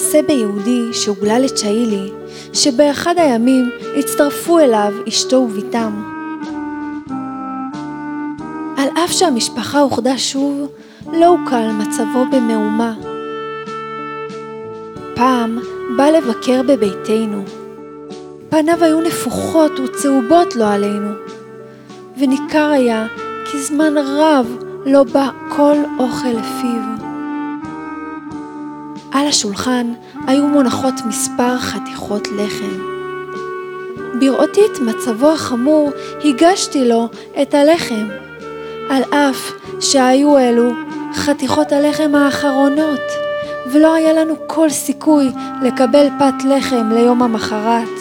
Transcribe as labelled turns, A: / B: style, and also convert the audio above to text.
A: מעשה ביהודי שהוגלה לצ'אילי, שבאחד הימים הצטרפו אליו אשתו וביתם. על אף שהמשפחה אוחדה שוב, לא הוקל מצבו במהומה. פעם בא לבקר בביתנו. פניו היו נפוחות וצהובות לו עלינו, וניכר היה כי זמן רב לא בא כל אוכל לפיו. על השולחן היו מונחות מספר חתיכות לחם. בראותי את מצבו החמור, הגשתי לו את הלחם, על אף שהיו אלו חתיכות הלחם האחרונות, ולא היה לנו כל סיכוי לקבל פת לחם ליום המחרת.